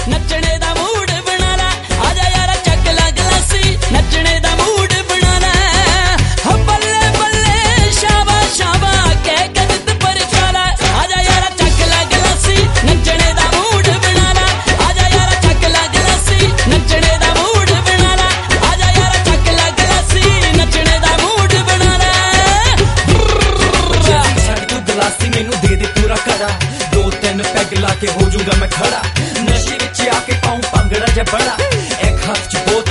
नचने दा मूड बना ला, आजा यारा चक ला गलासी, नचने दा मूड बना ला। हो बल्ले बल्ले शाबा शाबा कह के जिद पर चाला, आजा यारा चक ला गलासी, नचने दा मूड बना ला, आजा यारा चक ला गलासी, नचने दा मूड बना ला, आजा यारा चक ला गलासी, नचने दा मूड बना ला। तू गलासी मैनू दे दे पूरा कड़ा, 2-3 पैग ला के हो जूंगा मैं खड़ा, नशे विच आके पाऊं भंगड़ा जा बड़ा, एक हाथ च बोतल